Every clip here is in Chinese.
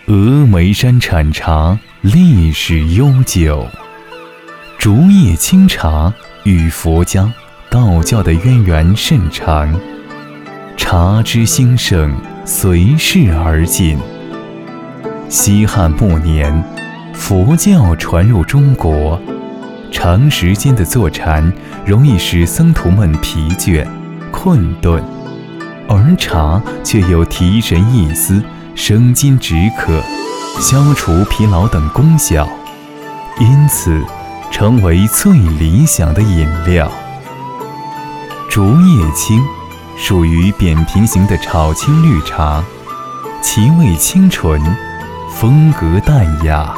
峨眉山产茶历史悠久，竹叶青茶与佛家、道教的渊源甚长，茶之兴盛随势而进。西汉末年，佛教传入中国，长时间的坐禅容易使僧徒们疲倦、困顿，而茶却有提神益思、生津止渴、消除疲劳等功效，因此成为最理想的饮料。竹叶青属于扁平型的炒青绿茶，其味清纯，风格淡雅。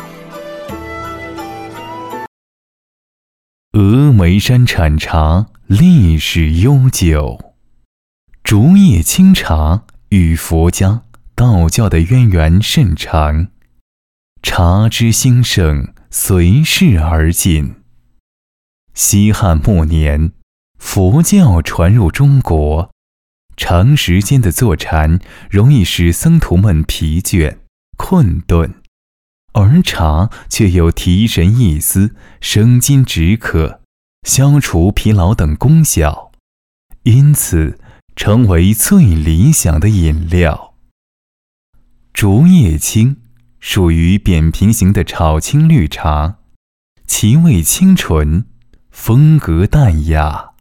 峨眉山产茶历史悠久，竹叶青茶与佛家、道教的渊源甚长，茶之兴盛随势而进。西汉末年，佛教传入中国，长时间的坐禅容易使僧徒们疲倦、困顿，而茶却有提神益思、生津止渴、消除疲劳等功效，因此成为最理想的饮料。竹叶青属于扁平型的炒青绿茶，其味清纯，风格淡雅。